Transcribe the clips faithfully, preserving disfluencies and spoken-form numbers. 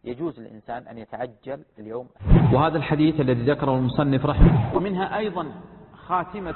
يجوز للإنسان أن يتعجل اليوم. وهذا الحديث الذي ذكره المصنف رحمه، ومنها أيضا خاتمة.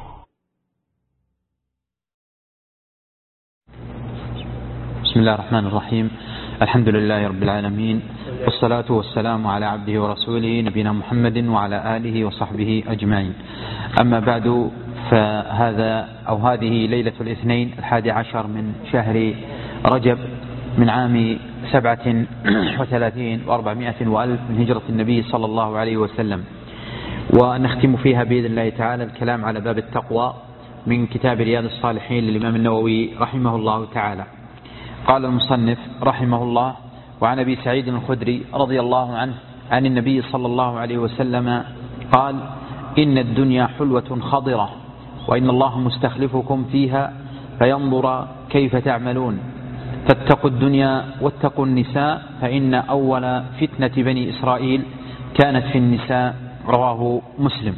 بسم الله الرحمن الرحيم. الحمد لله رب العالمين، والصلاة والسلام على عبده ورسوله نبينا محمد وعلى آله وصحبه أجمعين. أما بعد، فهذا أو هذه ليلة الاثنين الحادي عشر من شهر رجب من عام سبعة وثلاثين وأربعمائة وألف من هجرة النبي صلى الله عليه وسلم، ونختم فيها بإذن الله تعالى الكلام على باب التقوى من كتاب رياض الصالحين للإمام النووي رحمه الله تعالى. قال المصنف رحمه الله: وعن أبي سعيد الخدري رضي الله عنه عن النبي صلى الله عليه وسلم قال: إن الدنيا حلوة خضرة، وإن الله مستخلفكم فيها فينظر كيف تعملون، فاتقوا الدنيا واتقوا النساء، فإن أول فتنة بني إسرائيل كانت في النساء. رواه مسلم.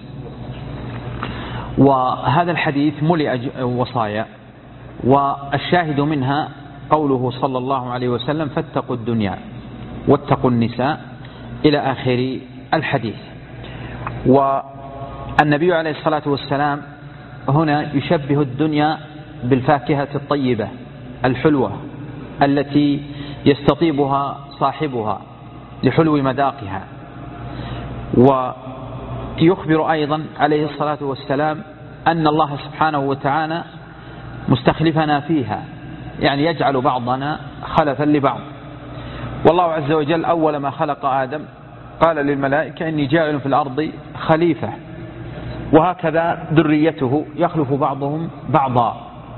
وهذا الحديث ملئ وصايا، والشاهد منها قوله صلى الله عليه وسلم: فاتقوا الدنيا واتقوا النساء، إلى آخر الحديث. والنبي عليه الصلاة والسلام هنا يشبه الدنيا بالفاكهة الطيبة الحلوة التي يستطيبها صاحبها لحلو مذاقها، ويخبر أيضا عليه الصلاة والسلام أن الله سبحانه وتعالى مستخلفنا فيها، يعني يجعل بعضنا خلفا لبعض. والله عز وجل أول ما خلق آدم قال للملائكة: إني جاعل في الأرض خليفة، وهكذا ذريته يخلف بعضهم بعضا.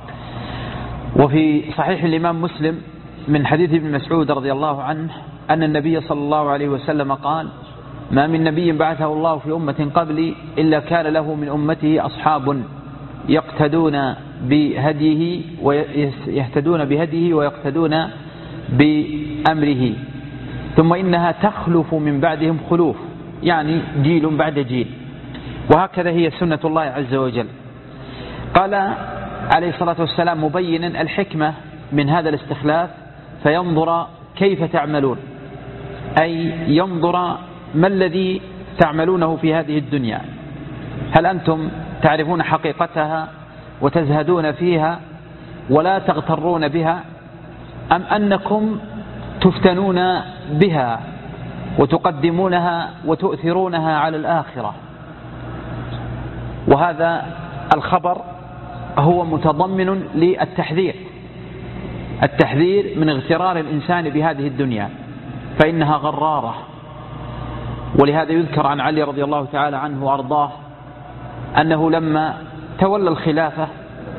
وفي صحيح الإمام مسلم من حديث ابن مسعود رضي الله عنه أن النبي صلى الله عليه وسلم قال: ما من نبي بعثه الله في أمة قبلي إلا كان له من أمته أصحاب يقتدون بهديه ويهتدون بهديه ويقتدون بأمره، ثم إنها تخلف من بعدهم خلوف، يعني جيل بعد جيل، وهكذا هي سنة الله عز وجل. قال عليه الصلاة والسلام مبينا الحكمة من هذا الاستخلاف: فينظر كيف تعملون، أي ينظر ما الذي تعملونه في هذه الدنيا، هل أنتم تعرفون حقيقتها وتزهدون فيها ولا تغترون بها، أم أنكم تفتنون بها وتقدمونها وتؤثرونها على الآخرة. وهذا الخبر هو متضمن للتحذير، التحذير من اغترار الإنسان بهذه الدنيا، فإنها غرارة. ولهذا يذكر عن علي رضي الله تعالى عنه وأرضاه أنه لما تولى الخلافة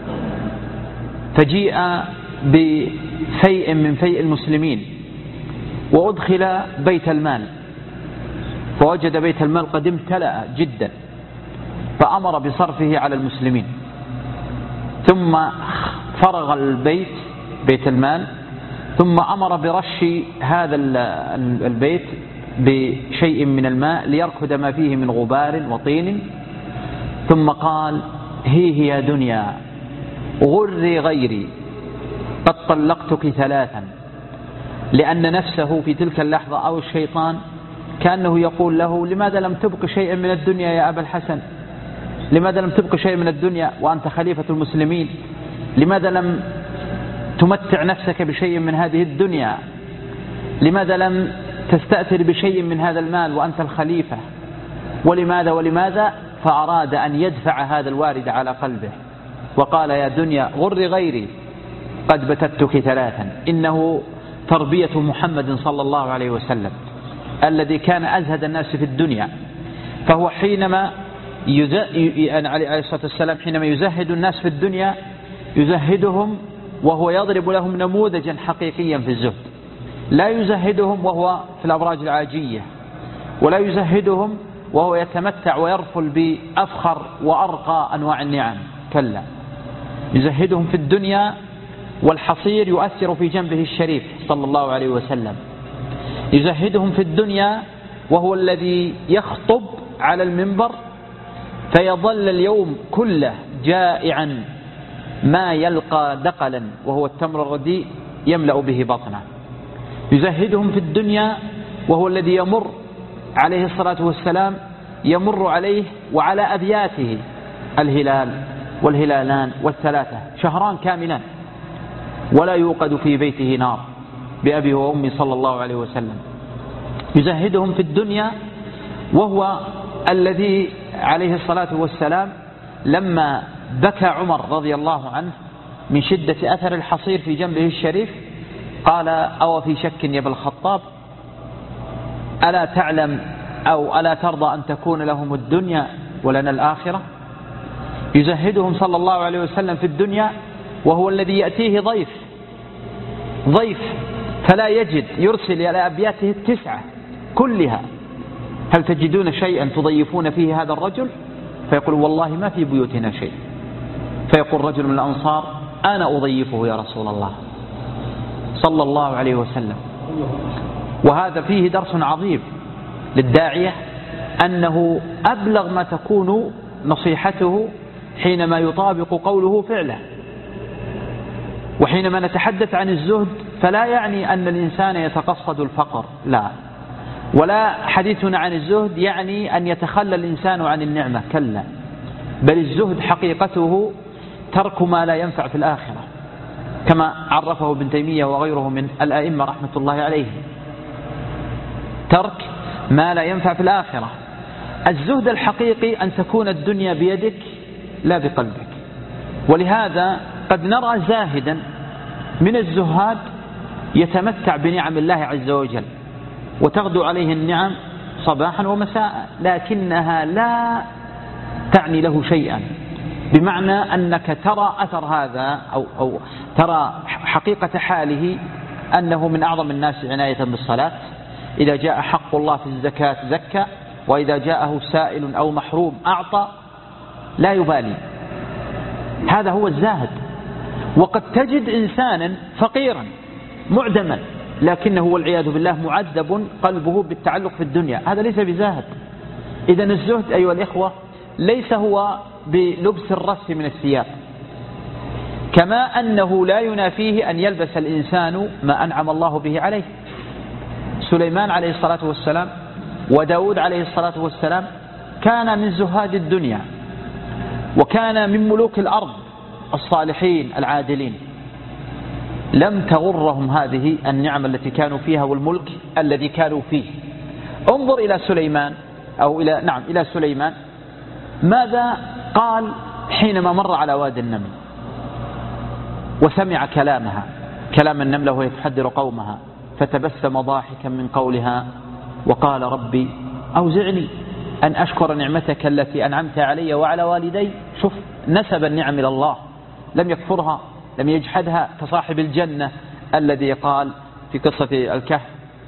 فجيء بفيء من فيء المسلمين وأدخل بيت المال، فوجد بيت المال قد امتلأ جدا، فأمر بصرفه على المسلمين، ثم فرغ البيت بيت المال، ثم أمر برش هذا البيت بشيء من الماء ليركض ما فيه من غبار وطين، ثم قال: هي هي دنيا غري غيري قد طلقتك ثلاثا، لأن نفسه في تلك اللحظة أو الشيطان كأنه يقول له: لماذا لم تبق شيئا من الدنيا يا أبا الحسن؟ لماذا لم تبق شيئا من الدنيا وأنت خليفة المسلمين؟ لماذا لم تمتع نفسك بشيء من هذه الدنيا؟ لماذا لم تستأثر بشيء من هذا المال وأنت الخليفة؟ ولماذا ولماذا؟ فأراد أن يدفع هذا الوارد على قلبه، وقال: يا دنيا غر غيري قد بتتك ثلاثا. إنه تربية محمد صلى الله عليه وسلم الذي كان أزهد الناس في الدنيا، فهو حينما عليه الصلاة والسلام حينما يزهد الناس في الدنيا يزهدهم وهو يضرب لهم نموذجا حقيقيا في الزهد، لا يزهدهم وهو في الأبراج العاجية، ولا يزهدهم وهو يتمتع ويرفل بأفخر وأرقى أنواع النعم، كلا، يزهدهم في الدنيا والحصير يؤثر في جنبه الشريف صلى الله عليه وسلم، يزهدهم في الدنيا وهو الذي يخطب على المنبر فيظل اليوم كله جائعا ما يلقى دقلا وهو التمر الرديء يملأ به بطنه. يزهدهم في الدنيا وهو الذي يمر عليه الصلاة والسلام يمر عليه وعلى أبياته الهلال والهلالان والثلاثة شهران كاملان ولا يوقد في بيته نار بأبي وأمي صلى الله عليه وسلم، يزهدهم في الدنيا، وهو الذي عليه الصلاة والسلام لما بكى عمر رضي الله عنه من شدة أثر الحصير في جنبه الشريف قال: أو في شك يا ابن الخطاب ألا تعلم أو ألا ترضى أن تكون لهم الدنيا ولنا الآخرة؟ يزهدهم صلى الله عليه وسلم في الدنيا وهو الذي يأتيه ضيف ضيف فلا يجد، يرسل إلى أبياته التسعة كلها: هل تجدون شيئا تضيفون فيه هذا الرجل؟ فيقول: والله ما في بيوتنا شيء. فيقول رجل من الأنصار: أنا أضيفه يا رسول الله صلى الله عليه وسلم. وهذا فيه درس عظيم للداعية، أنه أبلغ ما تكون نصيحته حينما يطابق قوله فعله. وحينما نتحدث عن الزهد فلا يعني أن الإنسان يتقصد الفقر، لا، ولا حديثنا عن الزهد يعني أن يتخلى الإنسان عن النعمة، كلا، بل الزهد حقيقته ترك ما لا ينفع في الآخرة، كما عرفه ابن تيمية وغيره من الأئمة رحمة الله عليه، ترك ما لا ينفع في الآخرة. الزهد الحقيقي أن تكون الدنيا بيدك لا بقلبك. ولهذا قد نرى زاهدا من الزهاد يتمتع بنعم الله عز وجل وتغدو عليه النعم صباحا ومساء، لكنها لا تعني له شيئا، بمعنى أنك ترى أثر هذا أو, أو ترى حقيقة حاله أنه من أعظم الناس عناية بالصلاة، إذا جاء حق الله في الزكاة زكى، وإذا جاءه سائل أو محروم أعطى، لا يبالي. هذا هو الزاهد. وقد تجد إنسانا فقيرا معدما لكنه والعياذ بالله معذب قلبه بالتعلق في الدنيا، هذا ليس بزاهد. إذن الزهد أيها الإخوة ليس هو بلبس الرث من الثياب، كما أنه لا ينافيه أن يلبس الإنسان ما أنعم الله به عليه. سليمان عليه الصلاة والسلام وداود عليه الصلاة والسلام كان من زهاد الدنيا، وكان من ملوك الأرض الصالحين العادلين، لم تغرهم هذه النعم التي كانوا فيها والملك الذي كانوا فيه. انظر إلى سليمان أو إلى نعم إلى سليمان ماذا قال حينما مر على وادي النمل وسمع كلامها، كلام النملة وهي تحذر قومها، فتبسم ضاحكا من قولها وقال: ربي أوزعني أن أشكر نعمتك التي أنعمت علي وعلى والدي. شوف، نسب النعم إلى الله، لم يكفرها، لم يجحدها، كصاحب الجنة الذي قال في قصة الكهف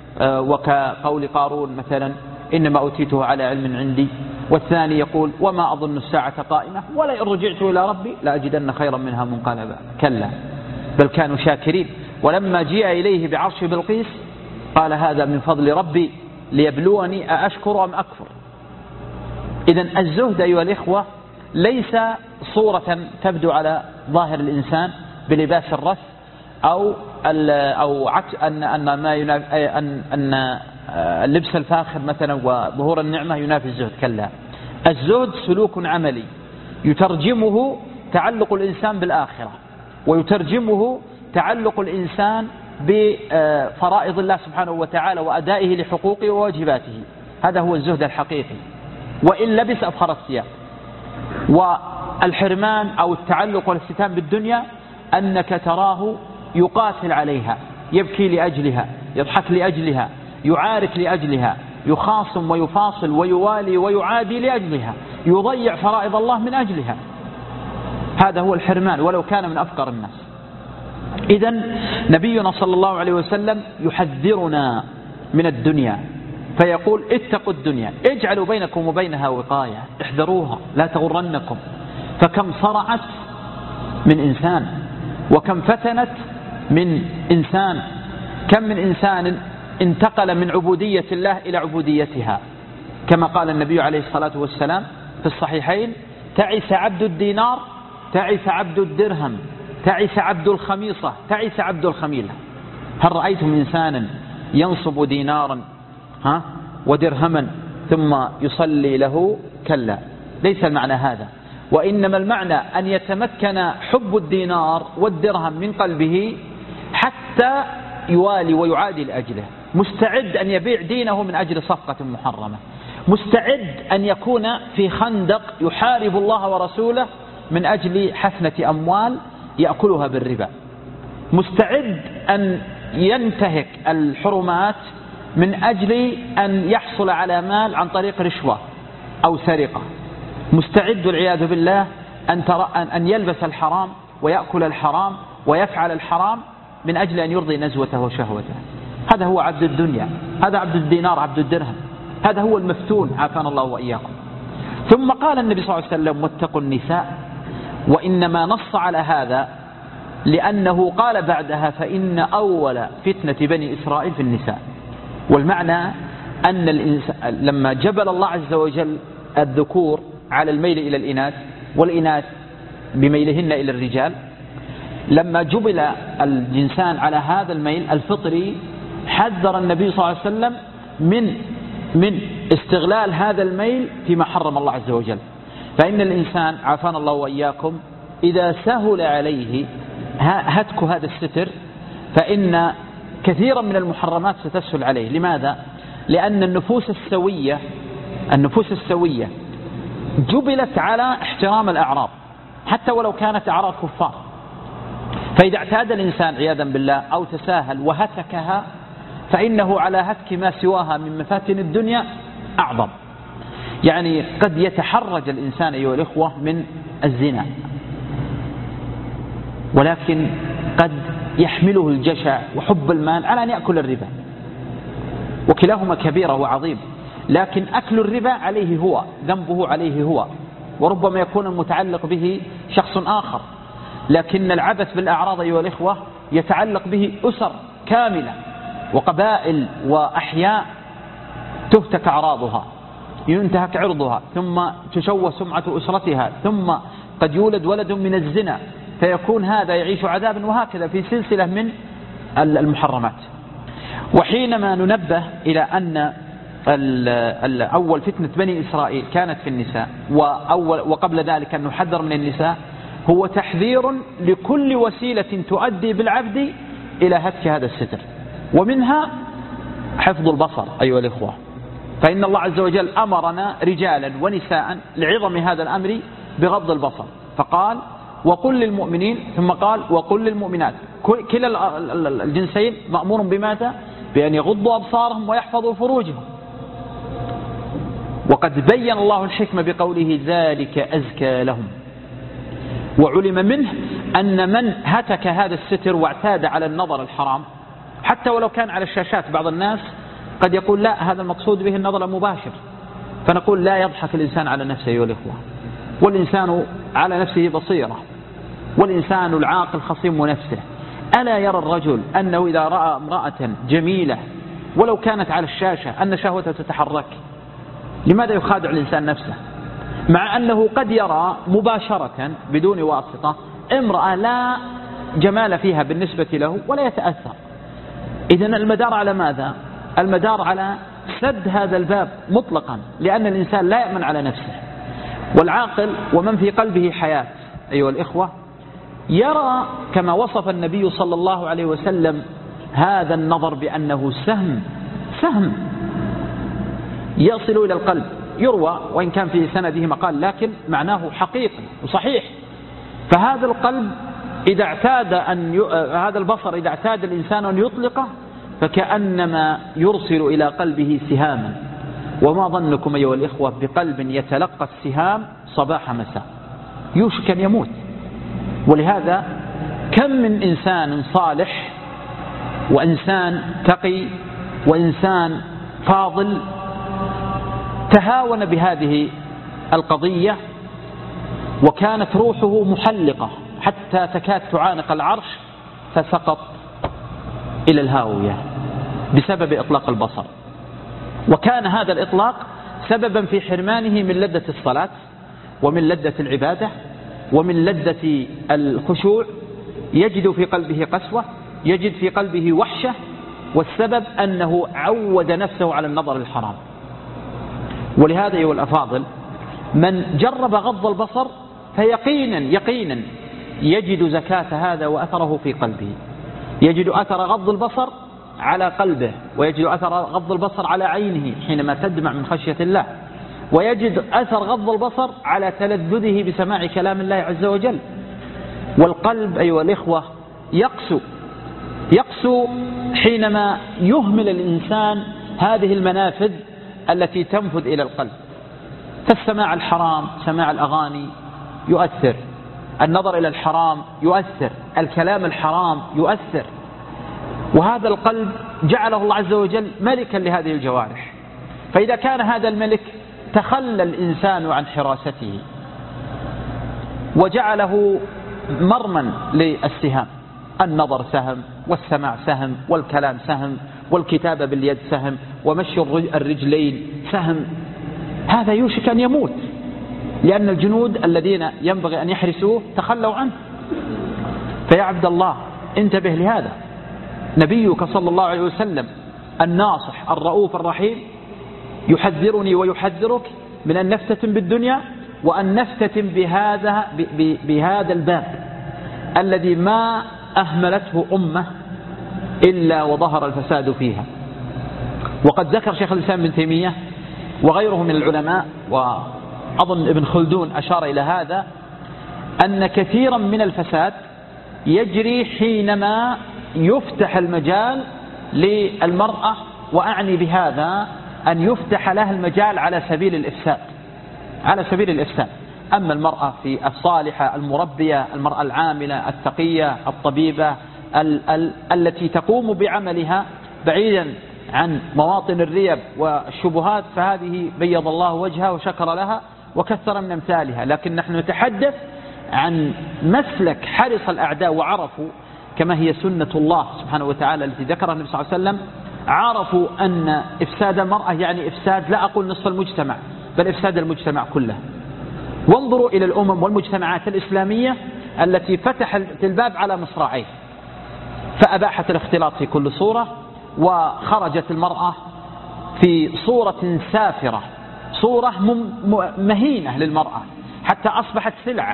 وكقول قارون مثلا: إنما أوتيته على علم عندي. والثاني يقول: وما أظن الساعة قائمة ولئن رجعت إلى ربي لأجدن خيرا منها منقلبا. كلا، بل كانوا شاكرين. ولما جاء إليه بعرش بلقيس قال: هذا من فضل ربي ليبلوني أأشكر أم أكفر. إذن الزهد أيها الإخوة ليس صورة تبدو على ظاهر الإنسان بلباس الرث أو أو عكس أن أن ما أن أن اللبس الفاخر مثلا وظهور النعمة ينافي الزهد، كلا. الزهد سلوك عملي يترجمه تعلق الإنسان بالآخرة، ويترجمه تعلق الإنسان بفرائض الله سبحانه وتعالى وأدائه لحقوقه وواجباته. هذا هو الزهد الحقيقي، وإن لبس أفخر الثياب. والحرمان أو التعلق والاستتام بالدنيا أنك تراه يقاتل عليها، يبكي لأجلها، يضحك لأجلها، يعارك لأجلها، يخاصم ويفاصل ويوالي ويعادي لأجلها، يضيع فرائض الله من أجلها. هذا هو الحرمان ولو كان من أفقر الناس. إذن نبينا صلى الله عليه وسلم يحذرنا من الدنيا فيقول: اتقوا الدنيا، اجعلوا بينكم وبينها وقاية، احذروها لا تغرنكم. فكم صرعت من إنسان، وكم فتنت من إنسان، كم من إنسان انتقل من عبودية الله إلى عبوديتها، كما قال النبي عليه الصلاة والسلام في الصحيحين: تعس عبد الدينار، تعس عبد الدرهم، تعس عبد الخميصة، تعس عبد الخميلة. هل رأيتم إنسانا ينصب دينارا ها ودرهما ثم يصلي له، كلا، ليس المعنى هذا. وإنما المعنى أن يتمكن حب الدينار والدرهم من قلبه حتى يوالي ويعادي لأجله، مستعد أن يبيع دينه من أجل صفقة محرمة، مستعد أن يكون في خندق يحارب الله ورسوله من أجل حفنة أموال يأكلها بالربا، مستعد أن ينتهك الحرمات من أجل أن يحصل على مال عن طريق رشوة أو سرقة، مستعد والعياذ بالله أن, أن يلبس الحرام ويأكل الحرام ويفعل الحرام من أجل أن يرضي نزوته وشهوته. هذا هو عبد الدنيا، هذا عبد الدينار، عبد الدرهم، هذا هو المفتون، عافانا الله وإياكم. ثم قال النبي صلى الله عليه وسلم واتقوا النساء، وإنما نص على هذا لأنه قال بعدها فإن أول فتنة بني إسرائيل في النساء. والمعنى أن الإنسان لما جبل الله عز وجل الذكور على الميل إلى الإناث والإناث بميلهن إلى الرجال، لما جبل الجنسان على هذا الميل الفطري حذر النبي صلى الله عليه وسلم من من استغلال هذا الميل فيما حرم الله عز وجل. فإن الإنسان عافانا الله وإياكم إذا سهل عليه هتك هذا الستر فإن كثيرا من المحرمات ستسهل عليه. لماذا؟ لأن النفوس السوية النفوس السوية جبلت على احترام الأعراض حتى ولو كانت أعراض كفار، فإذا اعتاد الإنسان عياذا بالله أو تساهل وهتكها فإنه على هتك ما سواها من مفاتن الدنيا أعظم. يعني قد يتحرج الإنسان أيها الإخوة من الزنا، ولكن قد يحمله الجشع وحب المال على أن يأكل الربا، وكلاهما كبيرة وعظيم، لكن أكل الربا عليه هو، ذنبه عليه هو، وربما يكون المتعلق به شخص آخر، لكن العبث بالأعراض أيها الإخوة يتعلق به أسر كاملة وقبائل وأحياء تهتك أعراضها، ينتهك عرضها، ثم تشوه سمعة أسرتها، ثم قد يولد ولد من الزنا فيكون هذا يعيش عذابا، وهكذا في سلسلة من المحرمات. وحينما ننبه إلى أن أول فتنة بني إسرائيل كانت في النساء، وأول وقبل ذلك أن نحذر من النساء، هو تحذير لكل وسيلة تؤدي بالعبد إلى هتك هذا الستر، ومنها حفظ البصر أيها الإخوة. فإن الله عز وجل أمرنا رجالا ونساء لعظم هذا الأمر بغض البصر، فقال وقل للمؤمنين، ثم قال وقل للمؤمنات. كلا الجنسين مأمور بماذا؟ بأن يغضوا أبصارهم ويحفظوا فروجهم. وقد بين الله الحكمة بقوله ذلك أزكى لهم. وعلم منه أن من هتك هذا الستر واعتاد على النظر الحرام حتى ولو كان على الشاشات، بعض الناس قد يقول لا هذا المقصود به النظر المباشر، فنقول لا يضحك الإنسان على نفسه أيها الإخوة، والإنسان على نفسه بصيرة، والإنسان العاقل خصيم نفسه. ألا يرى الرجل أنه إذا رأى امرأة جميلة ولو كانت على الشاشة أن شهوته تتحرك؟ لماذا يخادع الإنسان نفسه؟ مع أنه قد يرى مباشرة بدون واسطة امرأة لا جمال فيها بالنسبة له ولا يتأثر. إذن المدار على ماذا؟ المدار على سد هذا الباب مطلقا، لأن الإنسان لا يأمن على نفسه. والعاقل ومن في قلبه حياة أيها الإخوة يرى كما وصف النبي صلى الله عليه وسلم هذا النظر بأنه سهم سهم يصل إلى القلب، يروى وإن كان في سنده مقال لكن معناه حقيقي وصحيح. فهذا القلب إذا اعتاد أن ي... هذا البصر إذا اعتاد الإنسان أن يطلقه فكأنما يرسل إلى قلبه سهاما. وما ظنكم أيها الإخوة بقلب يتلقى السهام صباح مساء، يوشك أن يموت. ولهذا كم من إنسان صالح وإنسان تقي وإنسان فاضل تهاون بهذه القضية وكانت روحه محلقة حتى تكاد تعانق العرش فسقط إلى الهاوية بسبب إطلاق البصر. وكان هذا الإطلاق سببا في حرمانه من لذة الصلاة ومن لذة العبادة ومن لذة الخشوع. يجد في قلبه قسوة، يجد في قلبه وحشة، والسبب أنه عود نفسه على النظر الحرام. ولهذا أيها الأفاضل من جرب غض البصر فيقينا يقينا يجد زكاة هذا وأثره في قلبه، يجد أثر غض البصر على قلبه، ويجد أثر غض البصر على عينه حينما تدمع من خشية الله، ويجد أثر غض البصر على تلذذه بسماع كلام الله عز وجل. والقلب أيها الإخوة يقسو يقسو حينما يهمل الإنسان هذه المنافذ التي تنفذ إلى القلب. فالسماع الحرام، سماع الأغاني يؤثر، النظر إلى الحرام يؤثر، الكلام الحرام يؤثر. وهذا القلب جعله الله عز وجل ملكا لهذه الجوارح، فإذا كان هذا الملك تخلى الإنسان عن حراسته وجعله مرما للسهام، النظر سهم، والسماع سهم، والكلام سهم، والكتابة باليد سهم، ومشي الرجلين سهم، هذا يوشك أن يموت، لأن الجنود الذين ينبغي أن يحرسوه تخلوا عنه. فيا عبد الله انتبه لهذا. نبيك صلى الله عليه وسلم الناصح الرؤوف الرحيم يحذرني ويحذرك من أن نفتتن بالدنيا، وأن نفتتن بهذا, بهذا الباب الذي ما أهملته أمة إلا وظهر الفساد فيها. وقد ذكر شيخ الإسلام ابن تيمية وغيره من العلماء، وأظن ابن خلدون أشار إلى هذا، أن كثيرا من الفساد يجري حينما يفتح المجال للمرأة، وأعني بهذا أن يفتح لها المجال على سبيل الإفساد، على سبيل الإفساد. أما المرأة في الصالحة المربية، المرأة العاملة التقية الطبيبة ال ال التي تقوم بعملها بعيدا عن مواطن الريب والشبهات، فهذه بيض الله وجهها وشكر لها وكثر من أمثالها. لكن نحن نتحدث عن مسلك حرص الأعداء وعرفوا، كما هي سنة الله سبحانه وتعالى التي ذكرها النبي صلى الله عليه وسلم، عرفوا أن إفساد المرأة يعني إفساد لا أقول نصف المجتمع، بل إفساد المجتمع كله. وانظروا إلى الأمم والمجتمعات الإسلامية التي فتحت الباب على مصراعيه، فأباحت الاختلاط في كل صورة، وخرجت المرأة في صورة سافرة، صورة مهينة للمرأة، حتى أصبحت سلعة.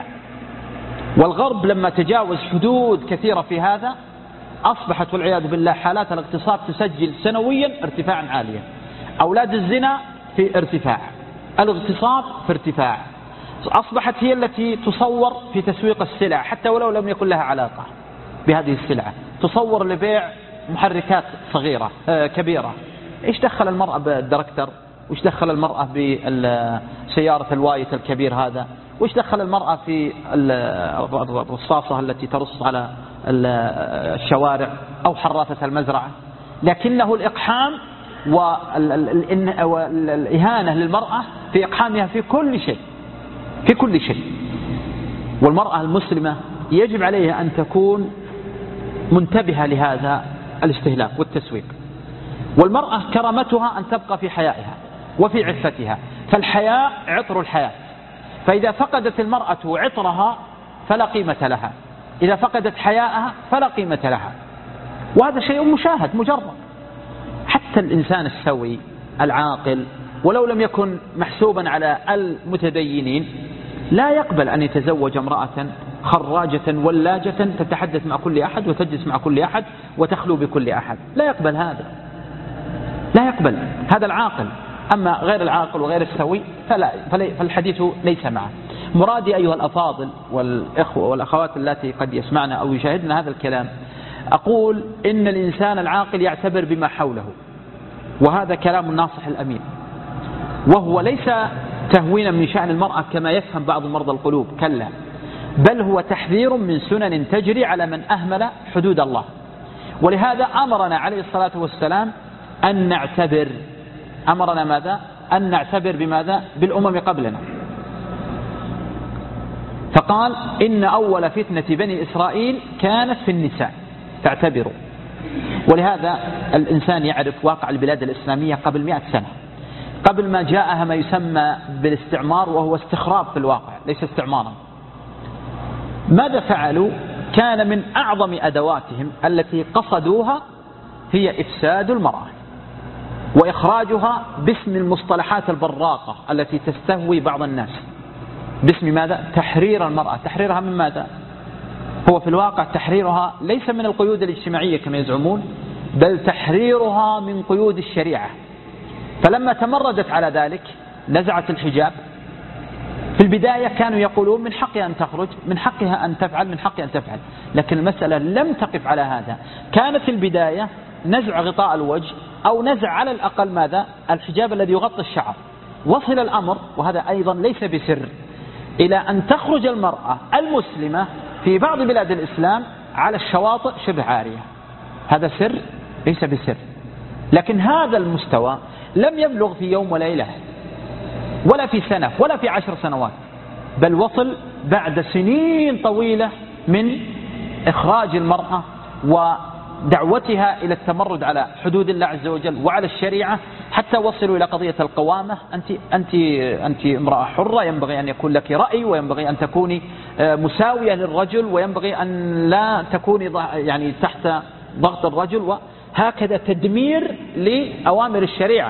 والغرب لما تجاوز حدود كثيرة في هذا، أصبحت والعياذ بالله حالات الاغتصاب تسجل سنويا ارتفاعا عاليا، أولاد الزنا في ارتفاع، الاغتصاب في ارتفاع، أصبحت هي التي تصور في تسويق السلع حتى ولو لم يكن لها علاقة بهذه السلعة، تصور لبيع محركات صغيرة آه كبيرة. إيش دخل المرأة بالدركتر؟ وإيش دخل المرأة بسيارة الوايت الكبير هذا؟ وإيش دخل المرأة في الرصاصة التي ترص على الشوارع أو حراسة المزرعة؟ لكنه الإقحام والإهانة للمرأة في إقحامها في كل شيء، في كل شيء. والمرأة المسلمة يجب عليها أن تكون منتبهة لهذا الاستهلاك والتسويق. والمرأة كرامتها أن تبقى في حيائها وفي عفتها، فالحياء عطر الحياة، فإذا فقدت المرأة عطرها فلا قيمة لها، إذا فقدت حياءها فلا قيمة لها. وهذا شيء مشاهد مجرد. حتى الإنسان السوي العاقل ولو لم يكن محسوبا على المتدينين لا يقبل أن يتزوج امرأة خراجة ولاجة تتحدث مع كل أحد وتجلس مع كل أحد وتخلو بكل أحد، لا يقبل هذا، لا يقبل هذا العاقل. أما غير العاقل وغير السوي فلا، فالحديث ليس معه. مرادي أيها الأفاضل والإخوة والأخوات التي قد يسمعنا أو يشاهدن هذا الكلام، أقول إن الإنسان العاقل يعتبر بما حوله، وهذا كلام الناصح الأمين، وهو ليس تهوينا من شأن المرأة كما يفهم بعض مرضى القلوب، كلا، بل هو تحذير من سنن تجري على من أهمل حدود الله. ولهذا أمرنا عليه الصلاة والسلام أن نعتبر، أمرنا ماذا؟ أن نعتبر بماذا؟ بالأمم قبلنا. فقال إن أول فتنة بني إسرائيل كانت في النساء فاعتبروا. ولهذا الإنسان يعرف واقع البلاد الإسلامية قبل مئة سنة، قبل ما جاءها ما يسمى بالاستعمار، وهو استخراب في الواقع ليس استعمارا. ماذا فعلوا؟ كان من أعظم أدواتهم التي قصدوها هي إفساد المرأة وإخراجها باسم المصطلحات البراقة التي تستهوي بعض الناس، باسم ماذا؟ تحرير المرأة. تحريرها من ماذا؟ هو في الواقع تحريرها ليس من القيود الاجتماعية كما يزعمون، بل تحريرها من قيود الشريعة. فلما تمردت على ذلك نزعت الحجاب. في البداية كانوا يقولون من حقها أن تخرج، من حقها أن تفعل، من حقها أن تفعل، لكن المسألة لم تقف على هذا. كانت في البداية نزع غطاء الوجه أو نزع على الأقل ماذا؟ الحجاب الذي يغطي الشعر. وصل الأمر، وهذا أيضا ليس بسر، إلى أن تخرج المرأة المسلمة في بعض بلاد الإسلام على الشواطئ شبه عارية. هذا سر؟ ليس بسر. لكن هذا المستوى لم يبلغ في يوم وليلة ولا في سنة ولا في عشر سنوات، بل وصل بعد سنين طويلة من إخراج المرأة ودعوتها إلى التمرد على حدود الله عز وجل وعلى الشريعة، حتى وصلوا إلى قضية القوامة. أنت, أنت, أنت امرأة حرة، ينبغي أن يكون لك رأي، وينبغي أن تكوني مساوية للرجل، وينبغي أن لا تكوني يعني تحت ضغط الرجل، وهكذا تدمير لأوامر الشريعة.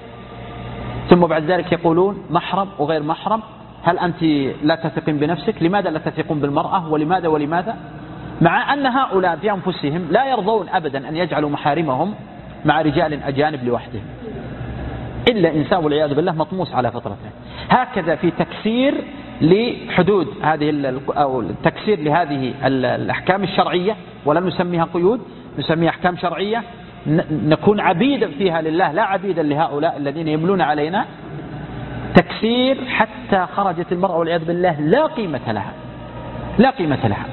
ثم بعد ذلك يقولون محرم وغير محرم. هل أنت لا تثقين بنفسك؟ لماذا لا تثقون بالمرأة؟ ولماذا ولماذا؟ مع أن هؤلاء في أنفسهم لا يرضون أبدا أن يجعلوا محارمهم مع رجال أجانب لوحدهم، إلا إنسان والعياذ بالله مطموس على فطرته. هكذا في تكسير لحدود هذه أو التكسير لهذه الأحكام الشرعية، ولم نسميها قيود، نسميها أحكام شرعية، نكون عبيدا فيها لله لا عبيدا لهؤلاء الذين يملون علينا. تكسير حتى خرجت المرأة والعياذ بالله لا قيمة لها، لا قيمة لها.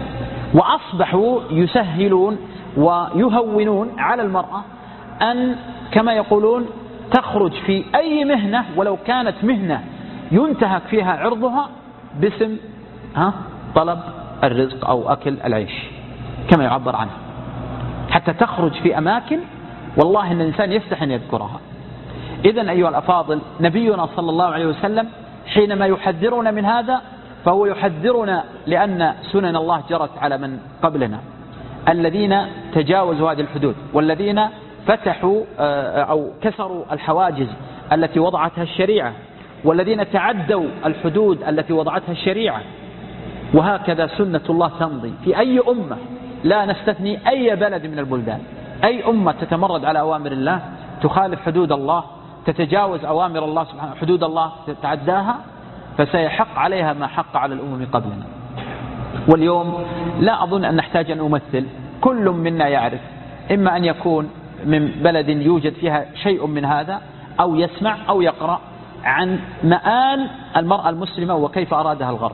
وأصبحوا يسهلون ويهونون على المرأة أن كما يقولون تخرج في أي مهنة ولو كانت مهنة ينتهك فيها عرضها باسم ها طلب الرزق أو أكل العيش كما يعبر عنه، حتى تخرج في أماكن والله أن الإنسان يفتح أن يذكرها. إذن أيها الأفاضل، نبينا صلى الله عليه وسلم حينما يحذرنا من هذا فهو يحذرنا لأن سنن الله جرت على من قبلنا الذين تجاوزوا هذه الحدود، والذين فتحوا أو كسروا الحواجز التي وضعتها الشريعة، والذين تعدوا الحدود التي وضعتها الشريعة. وهكذا سنة الله تمضي في أي أمة، لا نستثني أي بلد من البلدان. أي أمة تتمرد على أوامر الله، تخالف حدود الله، تتجاوز أوامر الله سبحانه حدود الله تتعداها، فسيحق عليها ما حق على الأمم قبلنا. واليوم لا أظن أن نحتاج أن أمثل، كل منا يعرف إما أن يكون من بلد يوجد فيها شيء من هذا، أو يسمع أو يقرأ عن مآل المرأة المسلمة وكيف أرادها الغرب.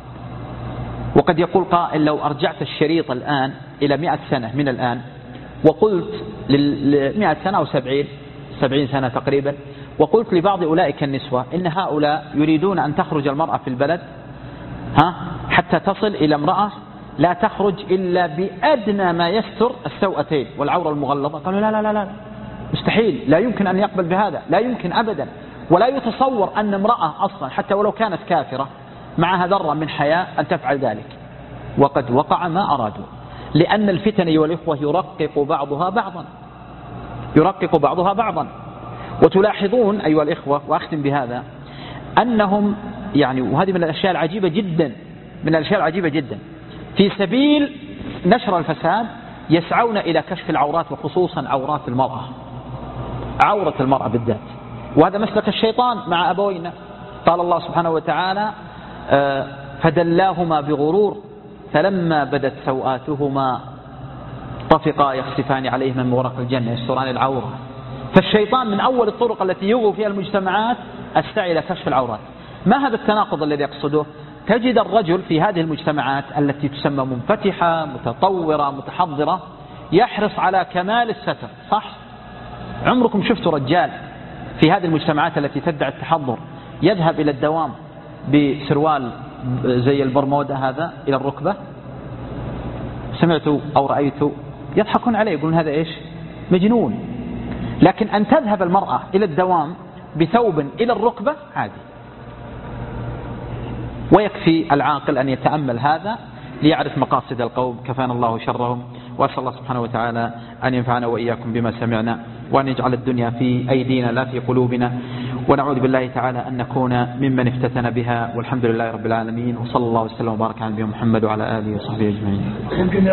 وقد يقول قائل لو أرجعت الشريط الآن إلى مئة سنة من الآن وقلت لمئة سنة أو سبعين سبعين سنة تقريبا، وقلت لبعض أولئك النسوة إن هؤلاء يريدون أن تخرج المرأة في البلد ها حتى تصل إلى امرأة لا تخرج إلا بأدنى ما يستر السوأتين والعورة المغلظة، قالوا لا لا لا لا مستحيل، لا يمكن أن يقبل بهذا، لا يمكن أبدا، ولا يتصور أن امرأة أصلا حتى ولو كانت كافرة معها ذرة من حياة أن تفعل ذلك. وقد وقع ما أرادوا، لأن الفتن أيها الإخوة يرقق بعضها بعضا، يرقق بعضها بعضا. وتلاحظون أيها الإخوة، وأختم بهذا، أنهم يعني وهذه من الأشياء العجيبة جدا، من الأشياء العجيبة جدا، في سبيل نشر الفساد يسعون إلى كشف العورات، وخصوصا عورات المرأة، عورة المرأة بالذات. وهذا مسلك الشيطان مع أبوينا. قال الله سبحانه وتعالى فدلاهما بغرور فلما بدت سوآتهما طفقا يخسفان عليهما من ورق الجنة يستران العورة. فالشيطان من أول الطرق التي يغوي فيها المجتمعات السعي إلى كشف العورات. ما هذا التناقض الذي يقصده؟ تجد الرجل في هذه المجتمعات التي تسمى منفتحة متطورة متحضرة يحرص على كمال الستر، صح؟ عمركم شفتوا رجال في هذه المجتمعات التي تدعي التحضر يذهب إلى الدوام بسروال زي البرمودة هذا إلى الركبة؟ سمعتوا أو رأيتوا؟ يضحكون عليه يقولون هذا إيش؟ مجنون. لكن أن تذهب المرأة إلى الدوام بثوب إلى الركبة عادي. ويكفي العاقل أن يتأمل هذا ليعرف مقاصد القوم، كفانا الله شرهم. وأسأل الله سبحانه وتعالى أن ينفعنا وإياكم بما سمعنا، وأن يجعل الدنيا في أيدينا لا في قلوبنا، ونعوذ بالله تعالى أن نكون ممن افتتن بها. والحمد لله رب العالمين، وصلى الله وسلم وبارك على نبينا محمد وعلى آله وصحبه أجمعين.